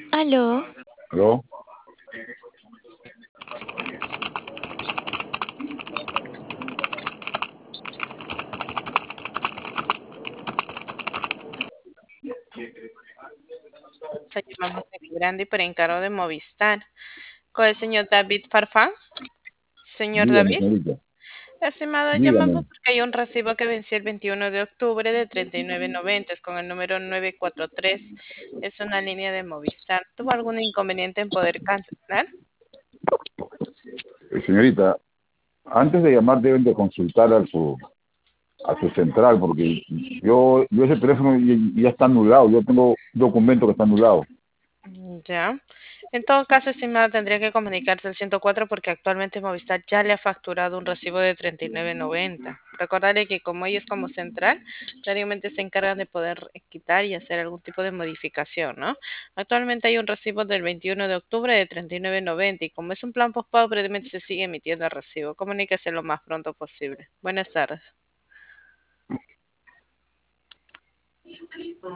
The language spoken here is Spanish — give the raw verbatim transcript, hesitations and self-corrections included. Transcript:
Aló, ¿Aló? Se llamamos de Grande por encargo de Movistar. Con el señor David Farfán. Señor Dígame, David, señorita. estimado, llamamos Dígame. porque hay un recibo que venció el veintiuno de octubre de treinta y nueve noventa, es con el número nueve cuatro tres. Es una línea de Movistar. ¿Tuvo algún inconveniente en poder cancelar? Eh, señorita, antes de llamar deben de consultar a su, a su central, porque yo, yo ese teléfono ya, ya está anulado. Yo tengo un documento que está anulado. Mm, Ya. En todo caso, estimado, tendría que comunicarse al ciento cuatro porque actualmente Movistar ya le ha facturado un recibo de treinta y nueve noventa. Recordarle que como ellos como central, diariamente se encargan de poder quitar y hacer algún tipo de modificación, ¿no? Actualmente hay un recibo del veintiuno de octubre de treinta y nueve noventa y como es un plan postpago, brevemente se sigue emitiendo el recibo. Comuníquese lo más pronto posible. Buenas tardes.